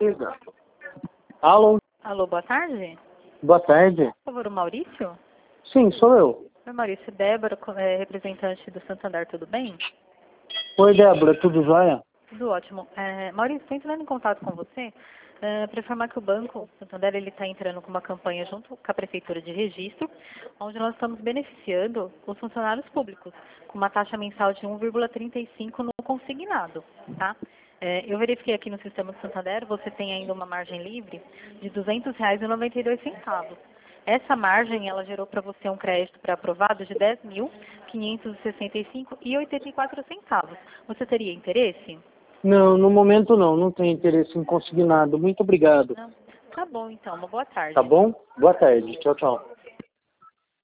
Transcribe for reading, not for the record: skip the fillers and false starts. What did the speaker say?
Exato. Alô? Alô, boa tarde. Boa tarde. Por favor, o Maurício? Sim, sou eu. Oi, Maurício. Débora, representante do Santander, tudo bem? Oi, Débora, tudo jóia? Tudo ótimo. Maurício, estou entrando em contato com você para informar que o Banco Santander está entrando com uma campanha junto com a Prefeitura de Registro, onde nós estamos beneficiando os funcionários públicos com uma taxa mensal de 1,35 no consignado, tá? Eu verifiquei aqui no sistema do Santander, você tem ainda uma margem livre de R$ 200,92. Essa margem, ela gerou para você um crédito pré-aprovado de R$ 10.565,84. Você teria interesse? Não, no momento não. Não tenho interesse em consignado. Muito obrigado. Não? Tá bom, então. Uma boa tarde. Tá bom? Boa tarde. Tchau, tchau.